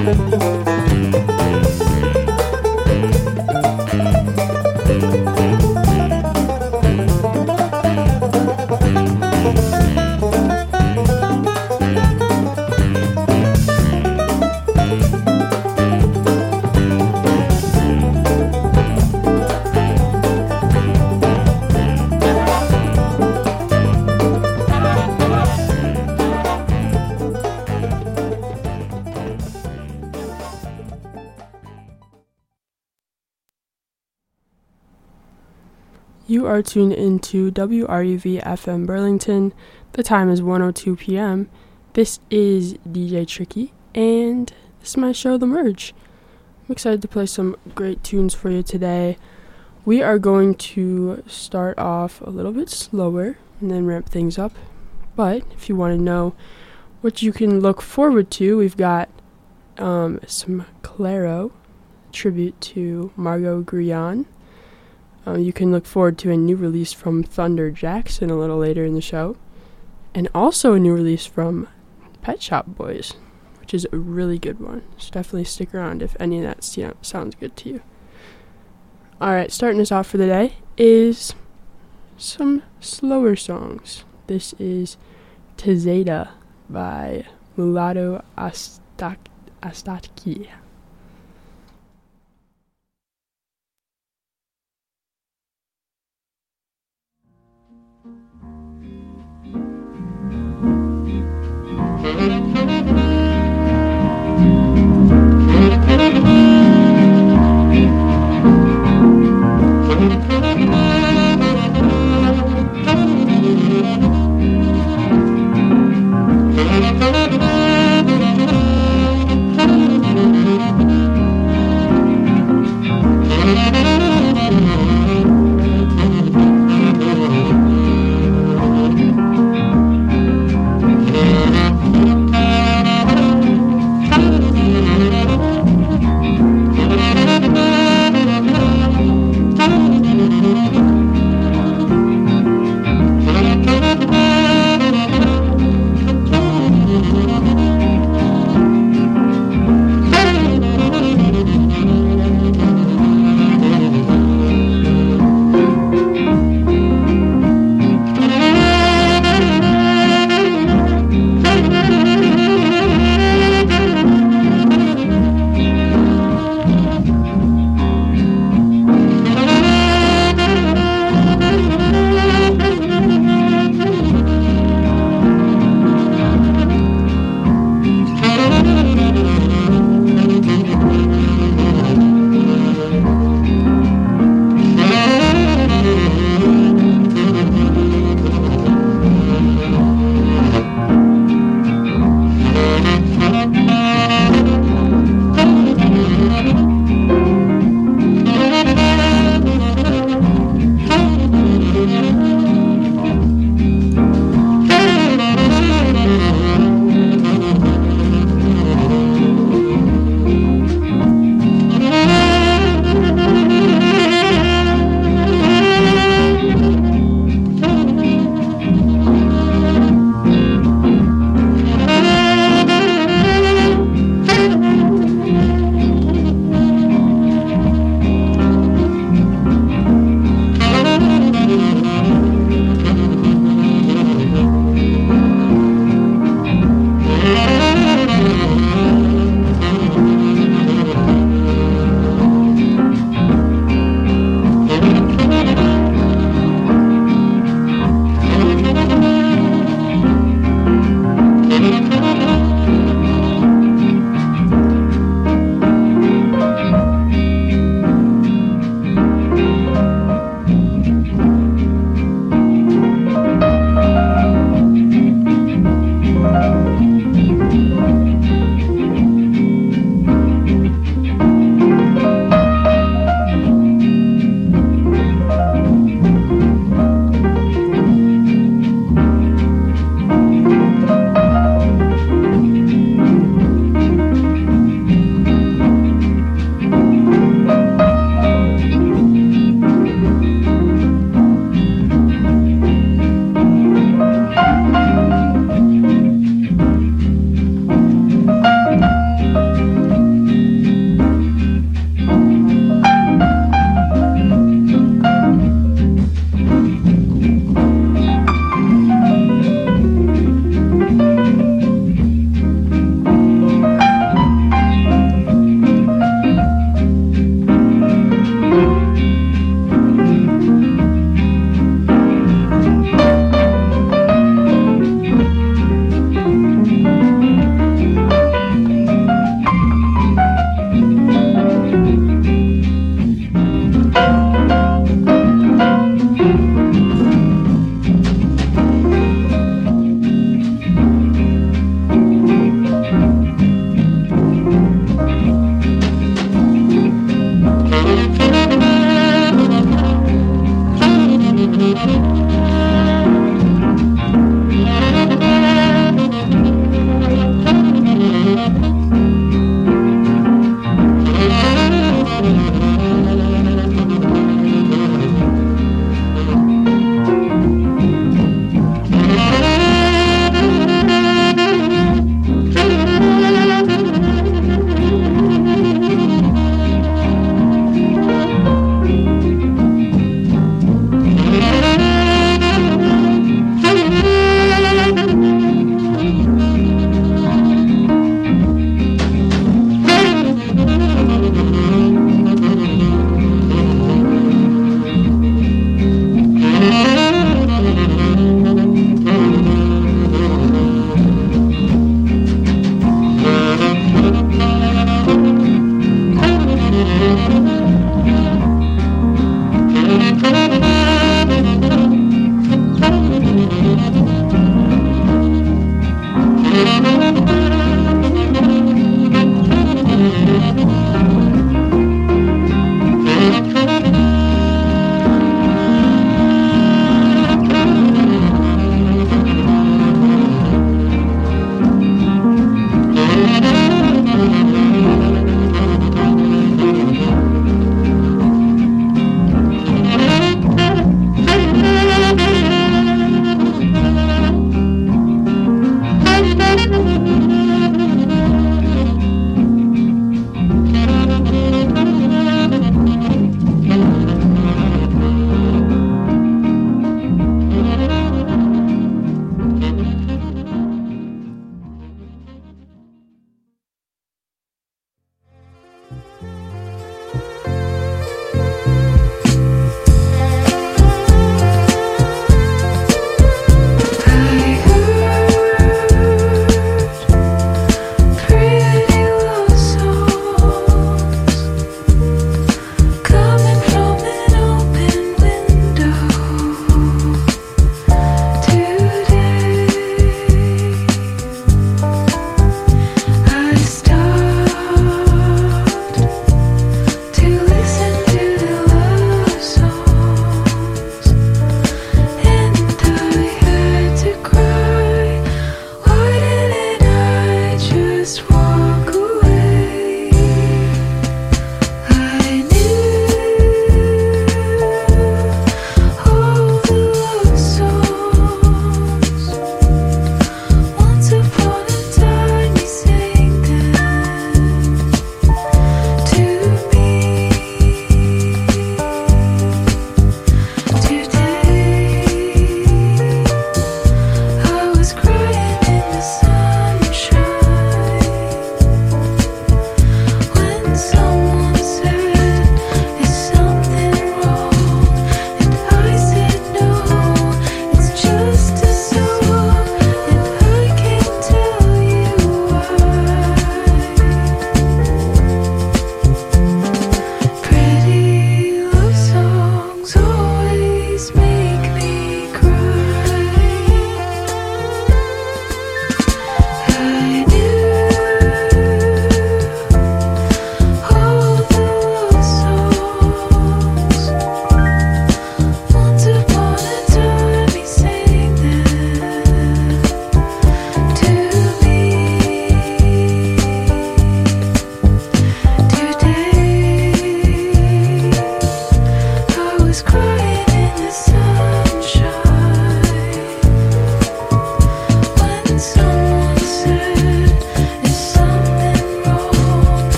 You are tuned into WRUV FM Burlington. The time is 1:02 p.m. This is DJ Tricky, and this is my show, The Merge. I'm excited to play some great tunes for you today. We are going to start off a little bit slower and then ramp things up. But if you want to know what you can look forward to, we've got some Clairo tribute to Margot Guillaume. You can look forward to a new release from Thunder Jackson a little later in the show. And also a new release from Pet Shop Boys, which is a really good one. So definitely stick around if any of that sounds good to you. Alright, starting us off for the day is some slower songs. This is Tezeda by Mulatto Astatki.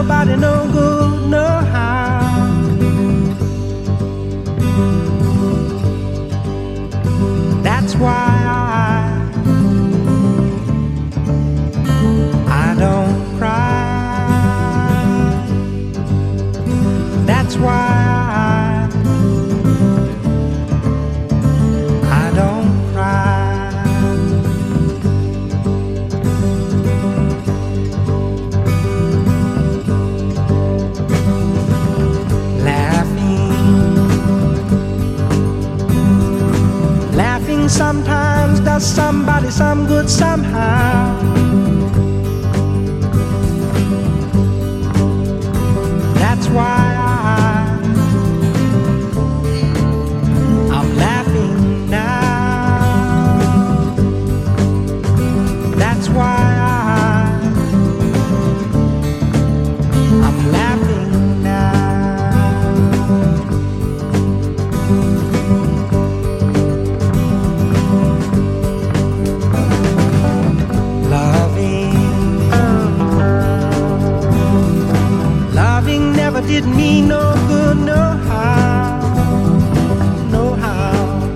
nobody no good, no how. That's why I don't cry. That's why I don't cry. Laughing sometimes does somebody some good somehow. That's why I'm laughing now. That's why I'm laughing now. Loving never did me no good, no how, no how.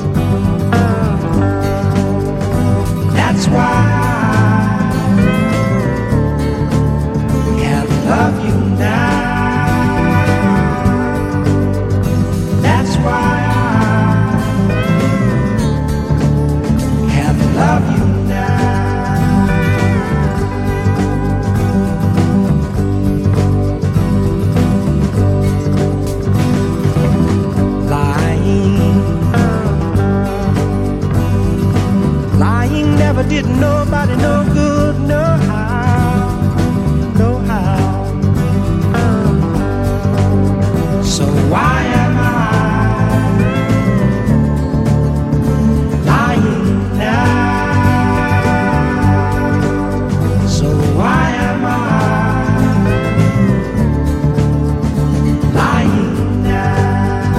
That's why I can't love you now. That's why I can't love you now. Lying never did nobody no good, no how, no how. So why am I lying now? So why am I lying now?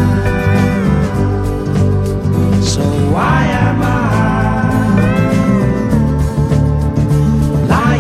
So why am I lying?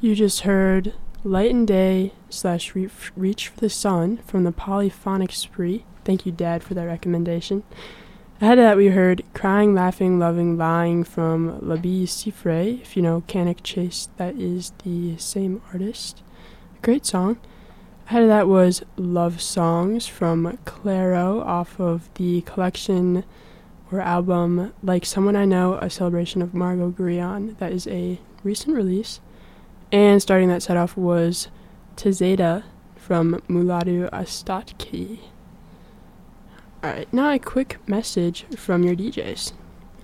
You just heard Light and Day / Reach for the Sun from the Polyphonic Spree. Thank you, Dad, for that recommendation. Ahead of that, we heard Crying, Laughing, Loving, Lying from Labi Siffre. If you know Canic Chase, that is the same artist. Great song. Ahead of that was Love Songs from Clairo off of the collection or album Like Someone I Know, a celebration of Margot Guryan. That is a recent release. And starting that set off was Tezeda from Mulatu Astatki. Alright, now a quick message from your DJs.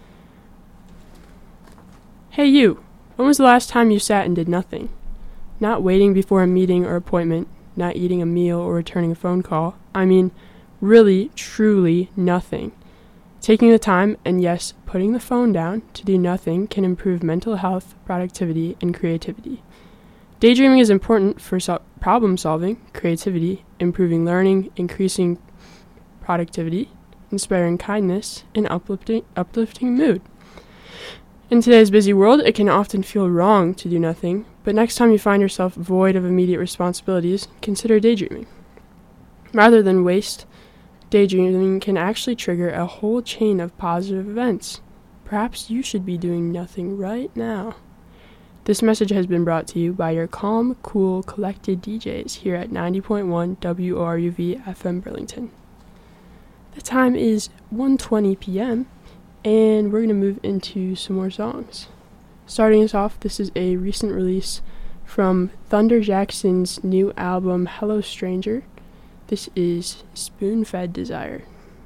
Hey you, when was the last time you sat and did nothing? Not waiting before a meeting or appointment, not eating a meal or returning a phone call. I mean, really, truly nothing. Taking the time, and yes, putting the phone down to do nothing can improve mental health, productivity, and creativity. Daydreaming is important for problem solving, creativity, improving learning, increasing productivity, inspiring kindness, and uplifting mood. In today's busy world, it can often feel wrong to do nothing, but next time you find yourself void of immediate responsibilities, consider daydreaming. Rather than waste, daydreaming can actually trigger a whole chain of positive events. Perhaps you should be doing nothing right now. This message has been brought to you by your calm, cool, collected DJs here at 90.1 WORUV FM Burlington. The time is 1:20 p.m., and we're going to move into some more songs. Starting us off, this is a recent release from Thunder Jackson's new album, Hello Stranger. This is Spoon-Fed Desire.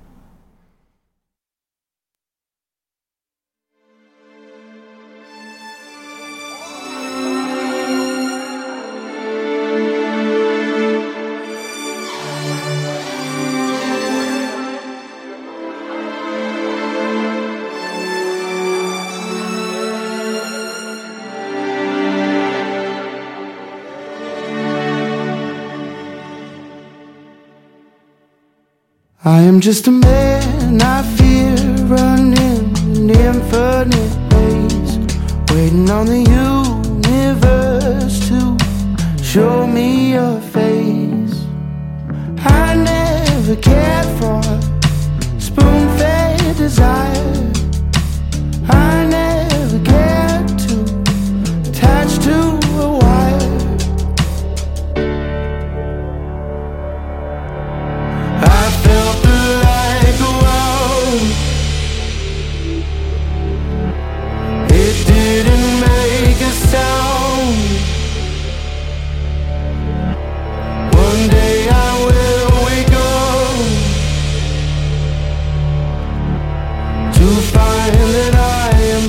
I am just a man, I fear, running an infinite race, waiting on the universe to show me your face. I never cared for spoon-fed desire. I never cared to attach to a wire. I felt like a wow. It didn't make a sound. One day I will wake up to find that I am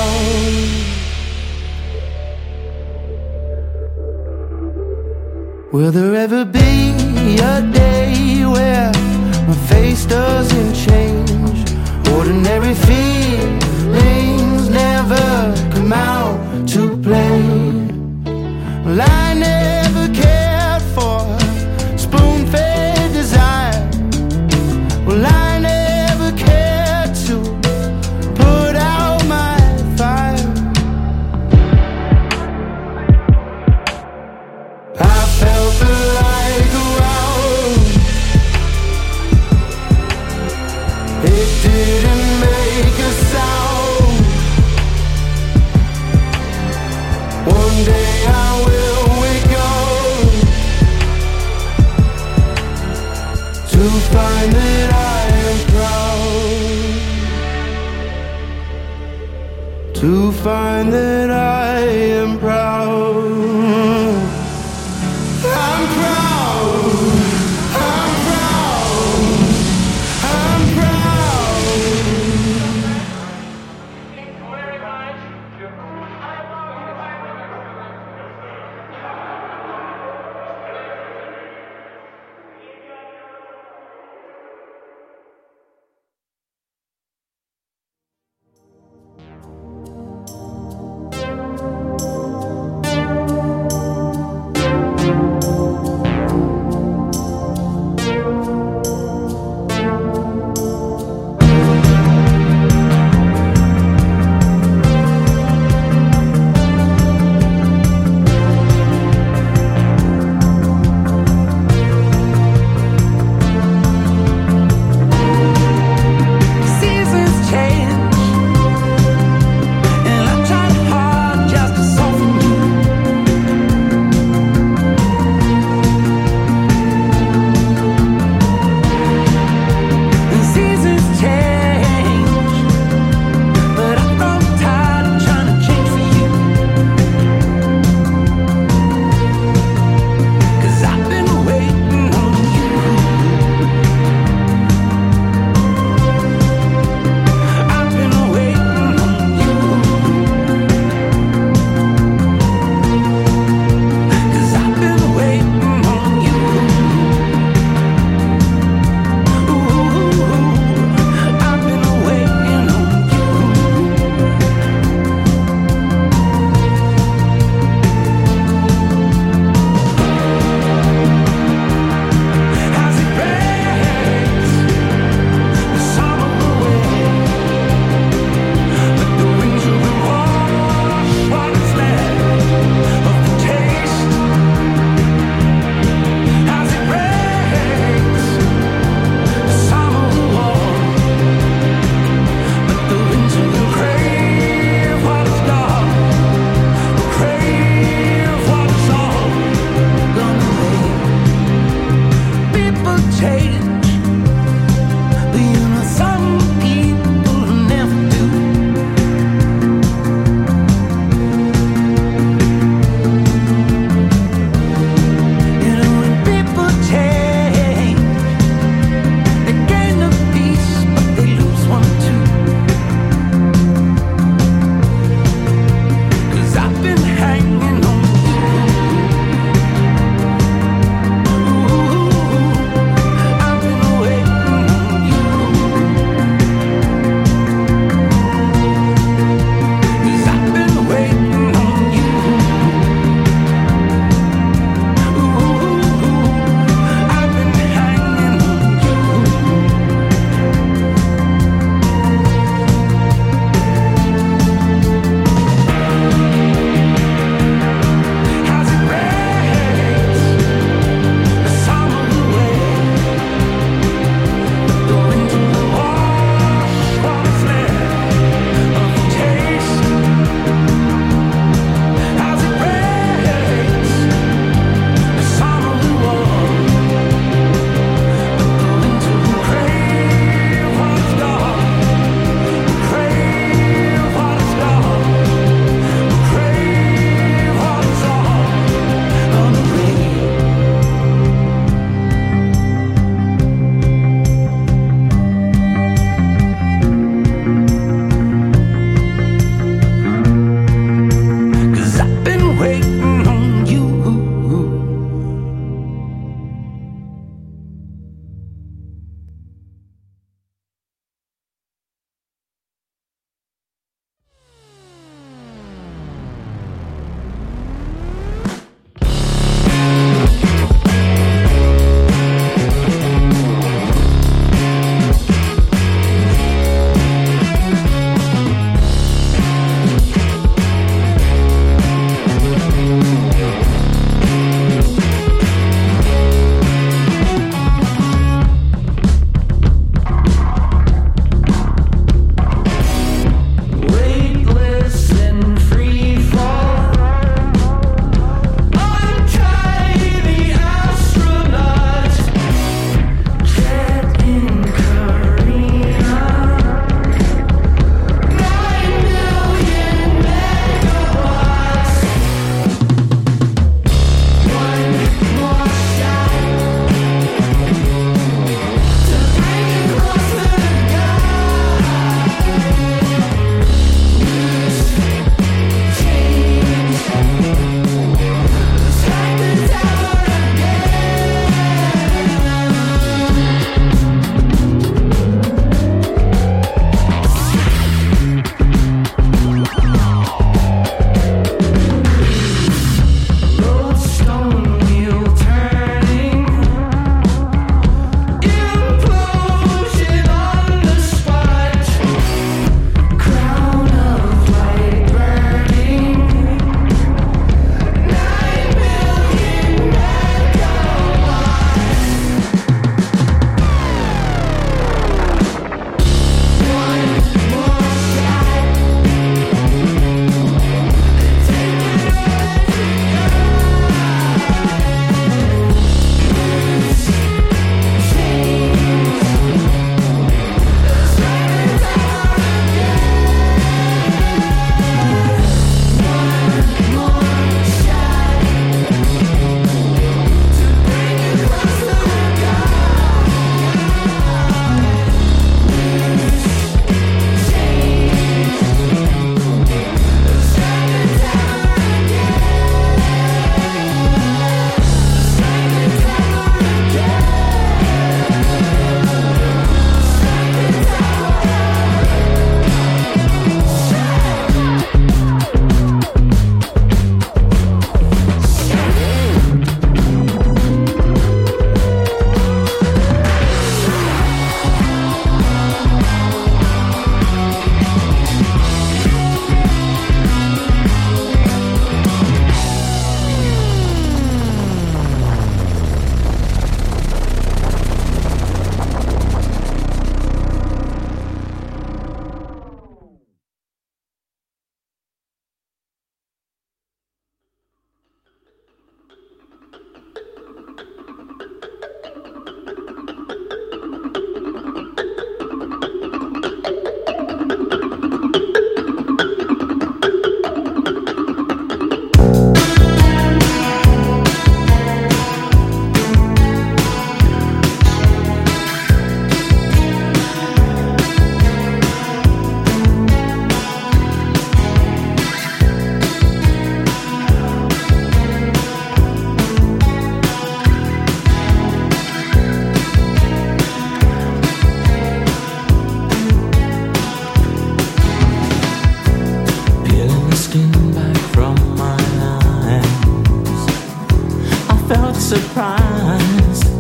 proud. Will there ever be a day where my face doesn't change? Ordinary feelings never come out to play. Well, I never cared for spoon-fed desire. Well, I never cared to put out my fire. I felt like a wow. It didn't make a sound. One day I will wake up to find that I am proud. To find that I am proud. I'm proud. I'm proud. I'm proud.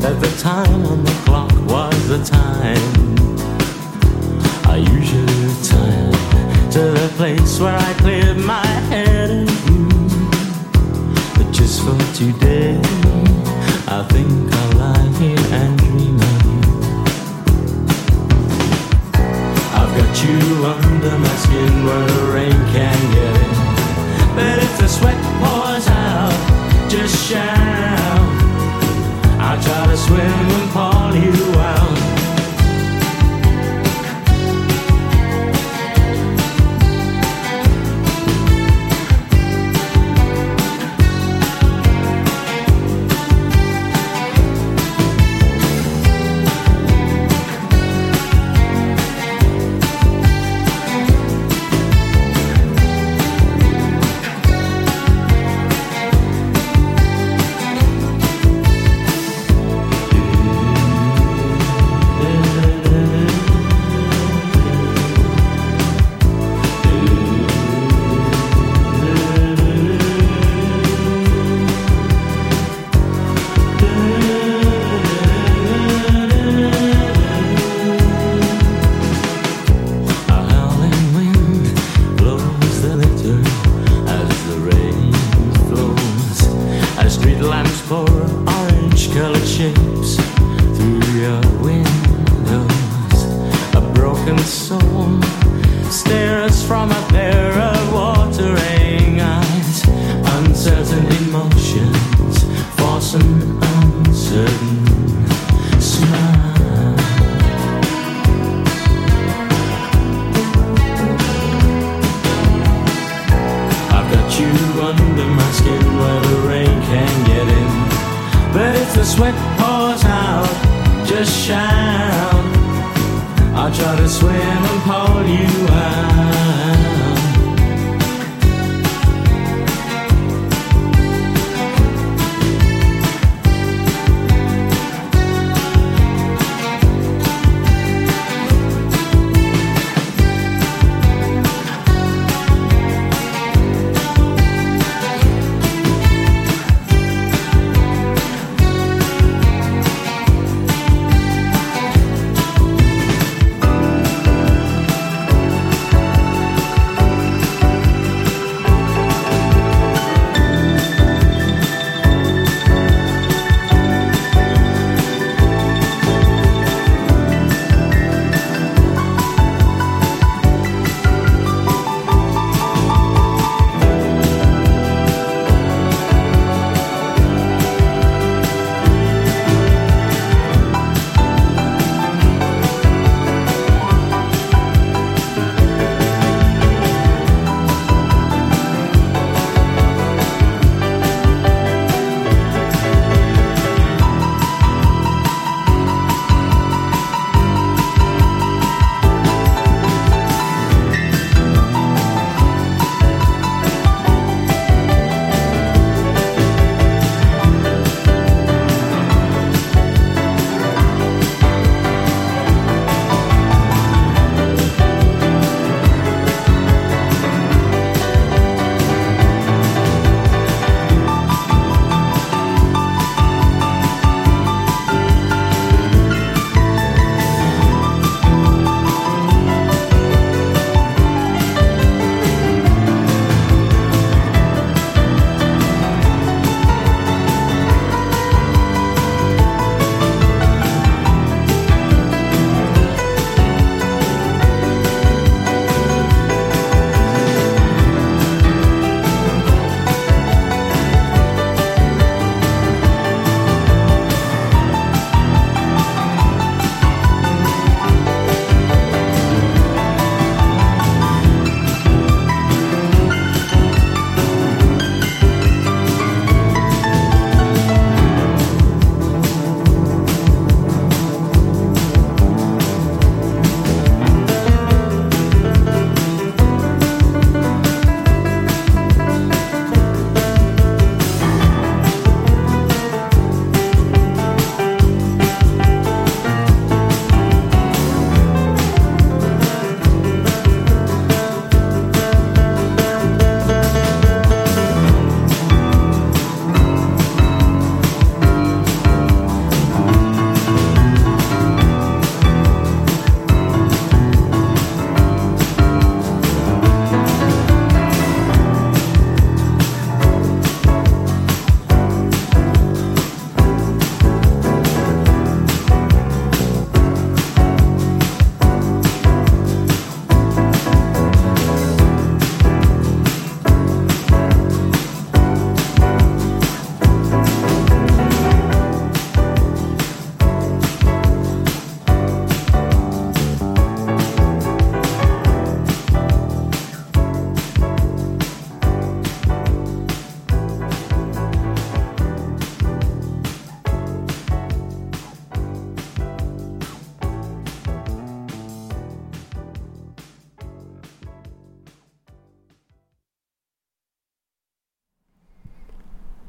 said the time on the clock was the time I usually retire to the place where I cleared my head of you. But just for today, I think I'll lie here and dream of you. I've got you under my skin where the rain can't get in. But if the sweat pours out, just shout. I'll try to swim and pull you out.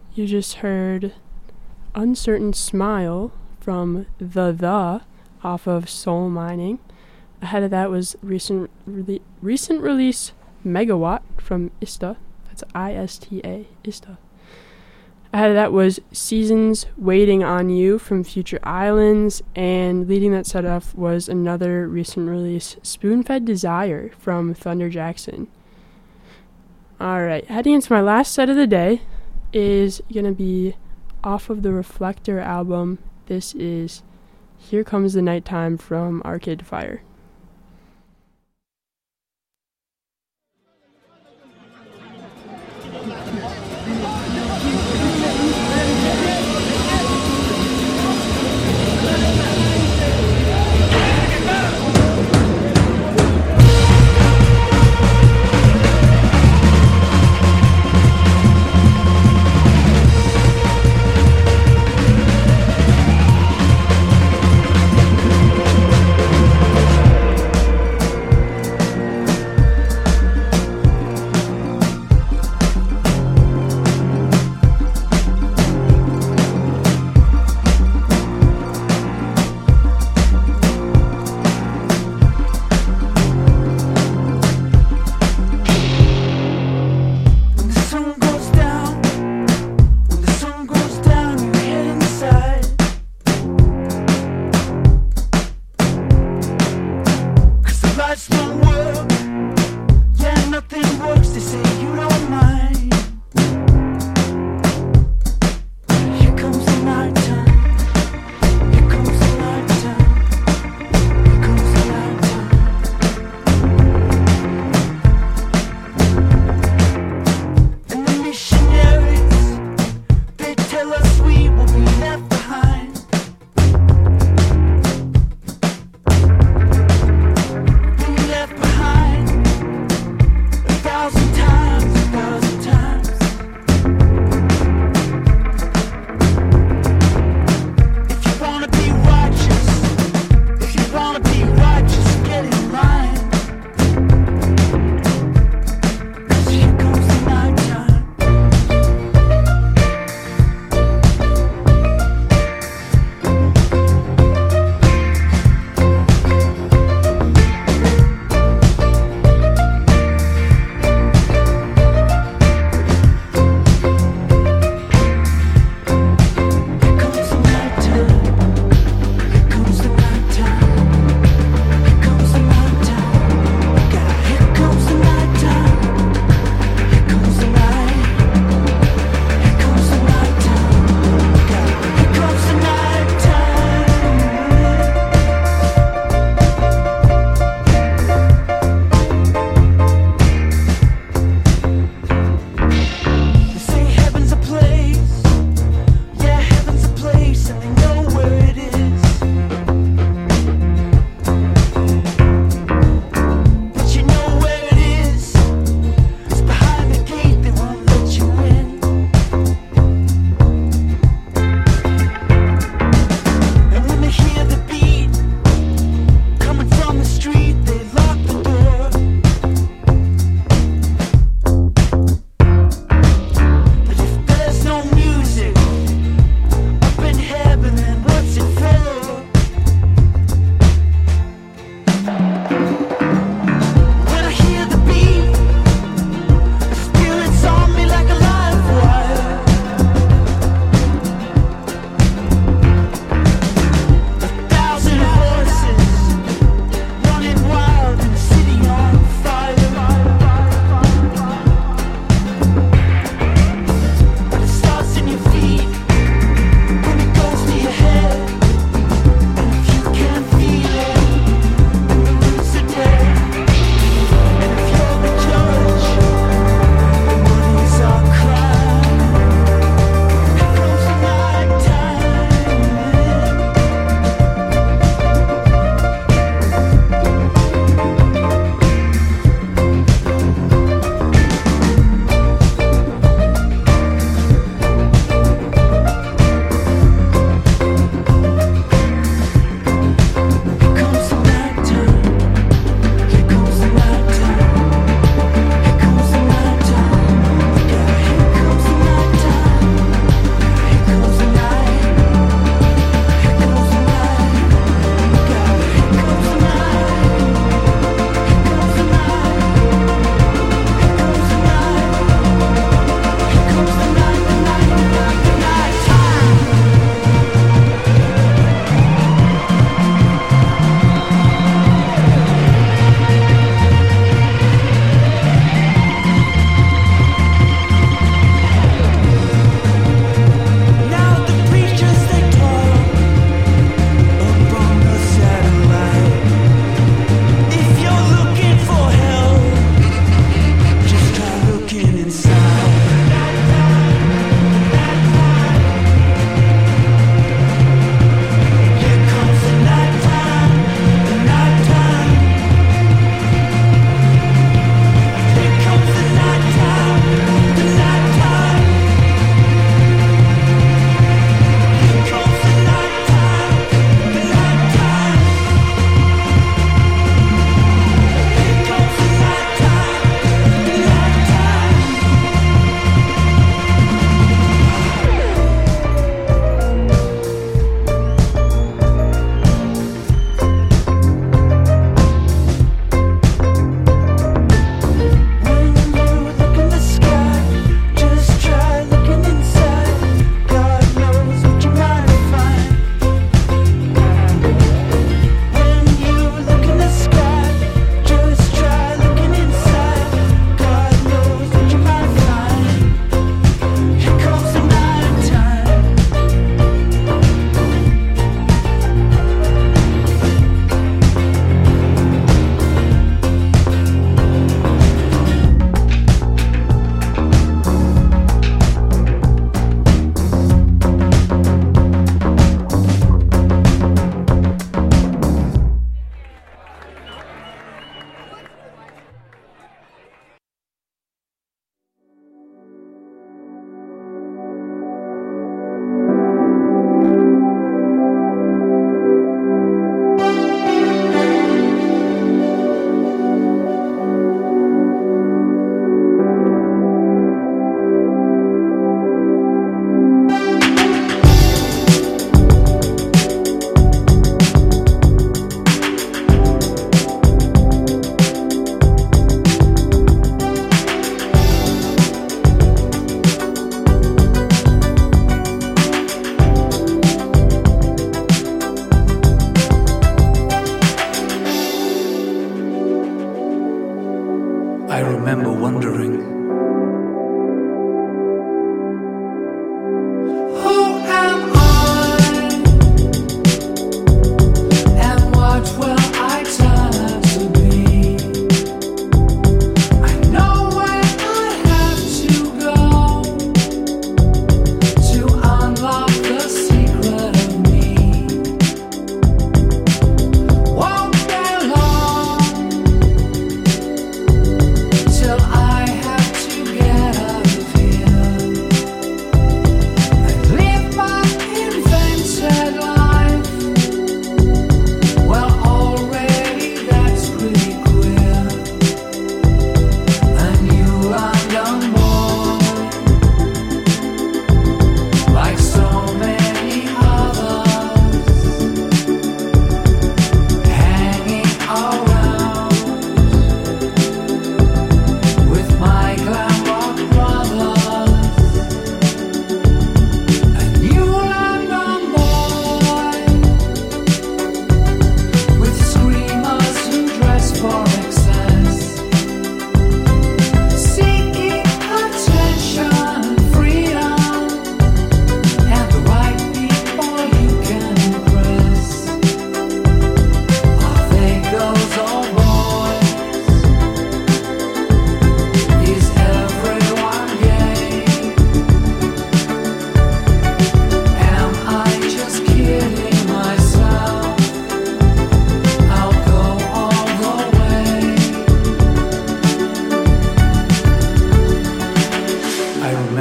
You just heard Uncertain Smile from The off of Soul Mining. Ahead of that was recent release Megawatt from Ista. That's ISTA, Ista. Ahead of that was Seasons Waiting on You from Future Islands, and leading that set off was another recent release, Spoonfed Desire from Thunder Jackson. Alright, heading into my last set of the day is going to be off of the Reflector album. This is Here Comes the Nighttime from Arcade Fire.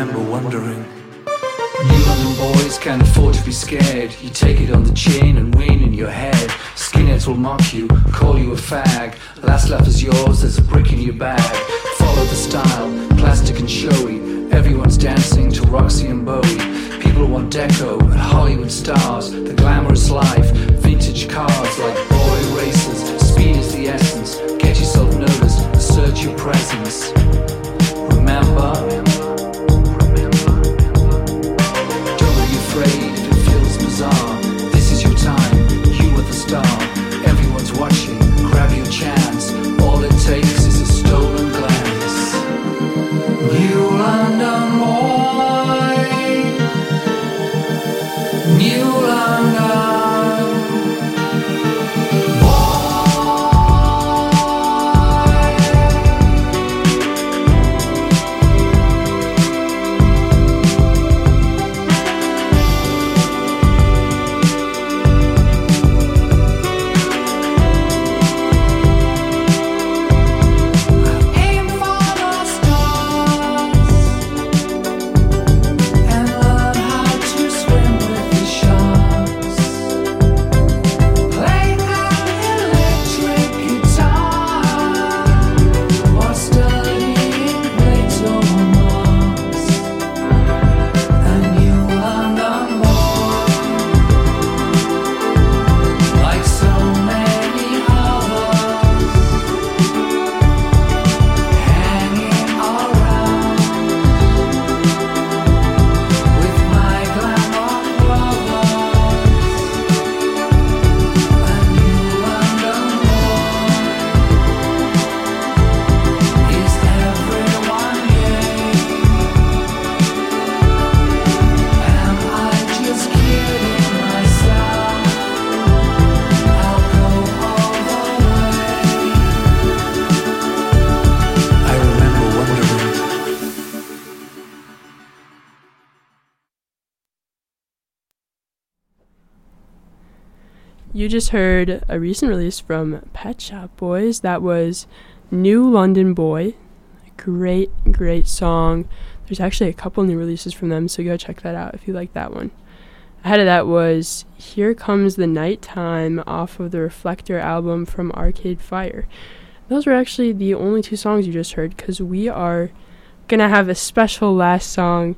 remember wondering. New London boys can't afford to be scared. You take it on the chin and win in your head. Skinheads will mock you, call you a fag. Last laugh is yours, there's a brick in your bag. Follow the style, plastic and showy. Everyone's dancing to Roxy and Bowie. People want deco and Hollywood stars. The glamorous life, vintage cars like boy racers. Speed is the essence, get yourself noticed, assert your presence. Remember, don't be afraid if it feels bizarre. This is your time, you are the star. Everyone's watching, grab your chance. All it takes is a stolen glance. New London boy, New London. You just heard a recent release from Pet Shop Boys. That was New London Boy. Great, great song. There's actually a couple new releases from them, so go check that out if you like that one. Ahead of that was Here Comes the Nighttime off of the Reflector album from Arcade Fire. Those were actually the only two songs you just heard, because we are going to have a special last song,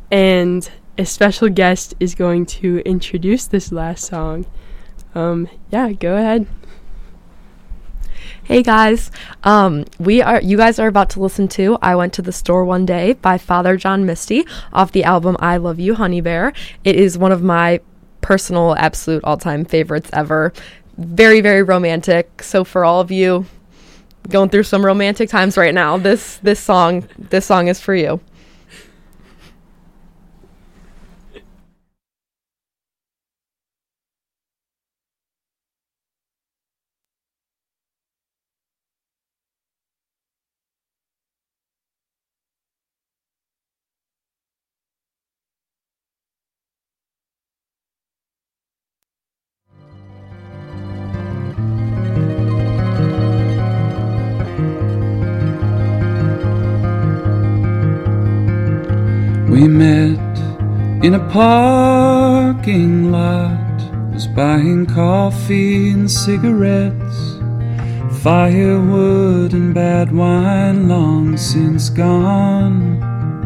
and a special guest is going to introduce this last song. Yeah, go ahead. Hey guys, you guys are about to listen to I Went to the Store One Day by Father John Misty off the album I Love You, Honey Bear. It is one of my personal absolute all-time favorites ever. Very, very romantic. So for all of you going through some romantic times right now, this song is for you. We met in a parking lot, was buying coffee and cigarettes, firewood and bad wine long since gone.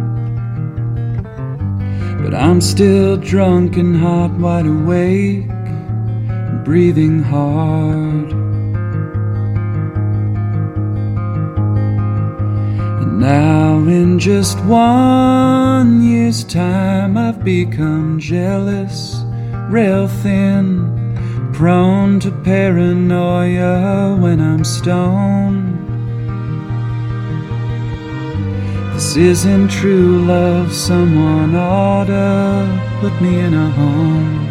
But I'm still drunk and hot, wide awake, and breathing hard. Now in just 1 year's time I've become jealous, rail thin, prone to paranoia when I'm stoned. This isn't true love, someone ought to put me in a home.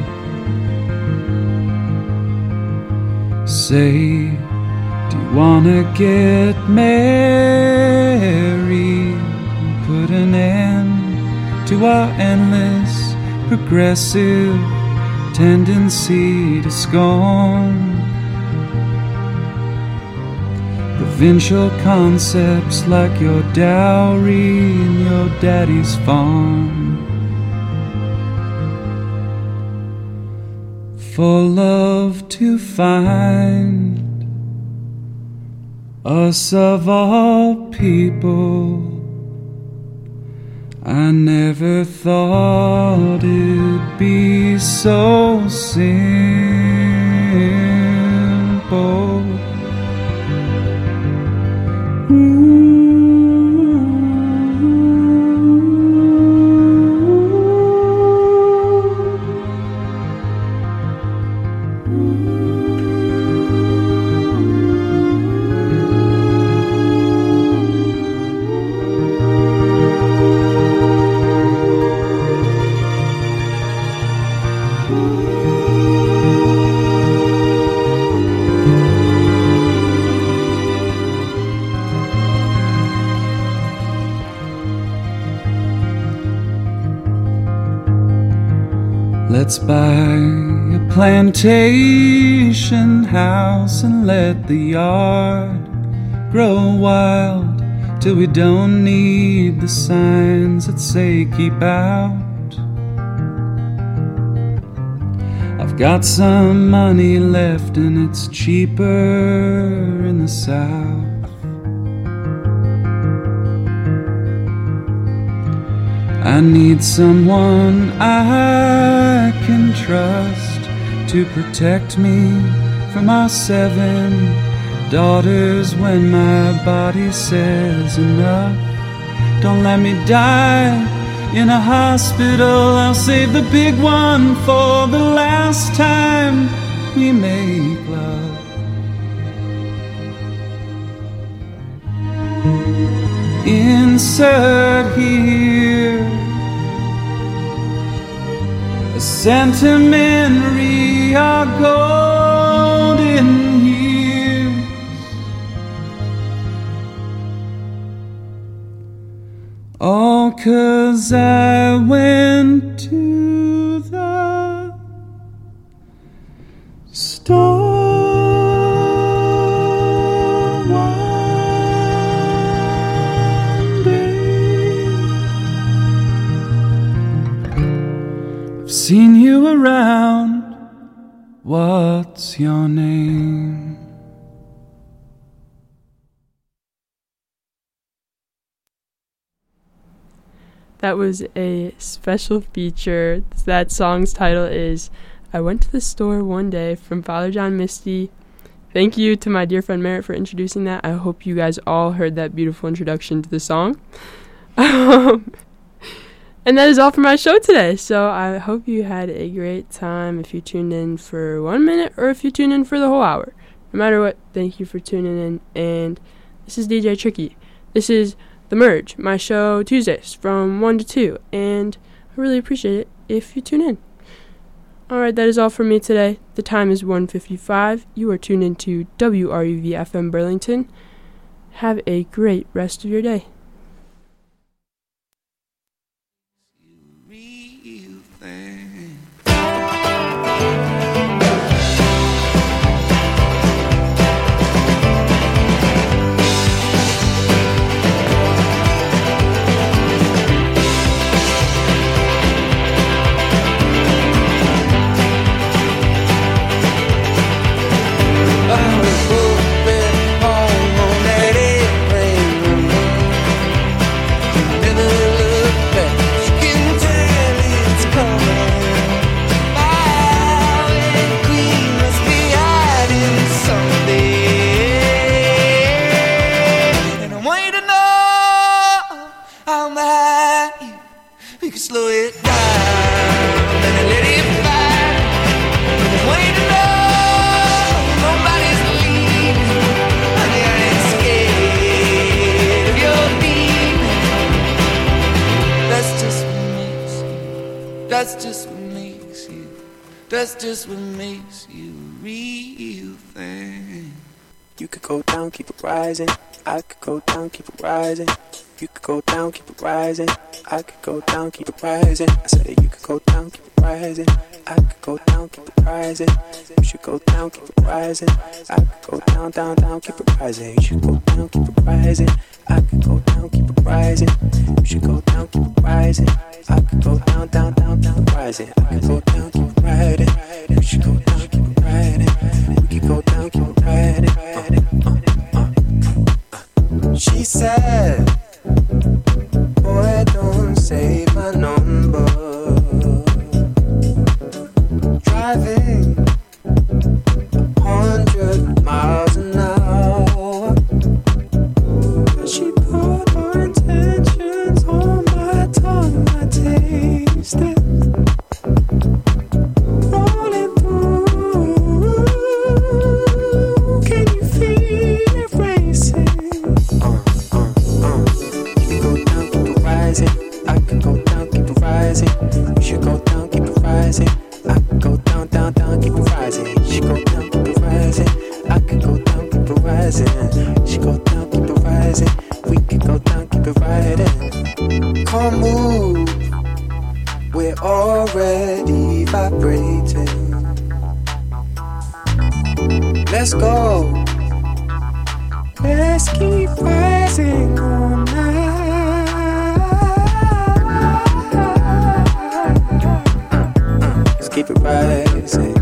Say, do you wanna get married and put an end to our endless progressive tendency to scorn provincial concepts like your dowry and your daddy's farm. For love to find us of all people, I never thought it'd be so simple. Let's buy a plantation house and let the yard grow wild till we don't need the signs that say keep out. I've got some money left and it's cheaper in the South. I need someone I can trust to protect me from our 7 daughters when my body says enough. Don't let me die in a hospital. I'll save the big one for the last time we make love. Insert here a sentimentary our golden years. All 'cause I went to the store one day. I've seen you around. What's your name? That was a special feature. That song's title is I Went to the Store One Day from Father John Misty. Thank you to my dear friend Merritt for introducing that. I hope you guys all heard that beautiful introduction to the song. And that is all for my show today. So I hope you had a great time if you tuned in for 1 minute or if you tuned in for the whole hour. No matter what, thank you for tuning in. And this is DJ Tricky. This is The Merge, my show Tuesdays from 1 to 2. And I really appreciate it if you tune in. Alright, that is all for me today. The time is 1:55. You are tuned into WRUV FM Burlington. Have a great rest of your day. Slow it down and let it fly. Way to know nobody's leaving. Honey, I ain't scared of your demon. That's just what makes you. That's just what makes you. That's just what makes you a real thing. You could go down, keep it rising. I could go down, keep it rising. You could go down, keep it rising. I could go down, keep it rising. I said that you could go down, keep it rising. I could go down, keep it rising. You should go down, keep it rising. I could go down, down, down, keep it rising. You should go down, keep it rising. I could go down, keep it rising. You should go down, keep it rising. I could go down, down, down, down, rising. I could go down, keep it riding. You should go down, keep it riding. We could go down, keep it riding. She said, boy, don't save my number. Driving 100 miles an hour. She put her intentions on my tongue. I taste it rolling through. Can you feel it racing? You go down, keep it rising. I can go down, keep it rising. You should go down, keep it rising. I can go down, down, down, keep it rising. You should go down, keep it rising. I can go down, keep it rising. You should go down, keep it rising. We can go down, keep it riding. Come move, we're already vibrating. Let's go. Let's keep rising all night. Let's keep it rising.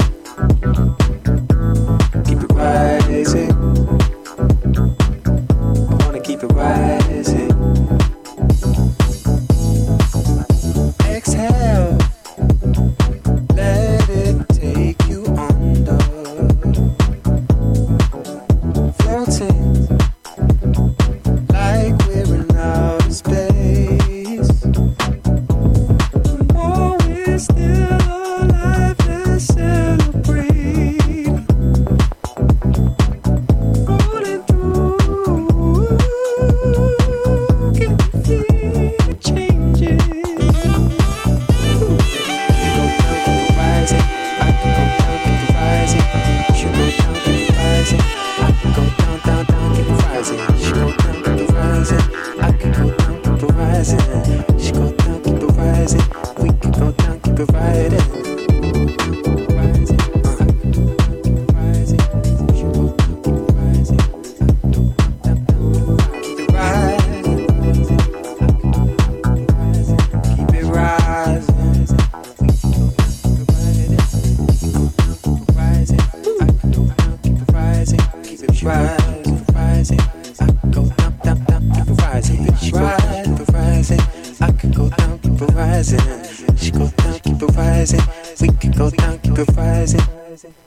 Keep it rising. I wanna keep it rising. Exhale. Let it take you under. Floating like we're in outer space. More is still alive, let's celebrate. Rolling through, can you feel it changing? You go down, keep it rising. I can go down, keep it rising. You should go down, keep it rising. I can go down, down, down, keep it rising. You should go down, keep it rising. I can go down, keep it rising. You should go down, keep it rising. We can go down, keep it riding. Rising, keep it rising. You should go down, keep it rising. Down, down, keep it rising. Keep it rising. We can go down, keep it riding. I can go down, keep it rising. Keep it rising. I can go down, down, down, keep it rising. Keep it rising. I can go down, keep it rising. She go down, keep it rising. We can go down, keep it rising.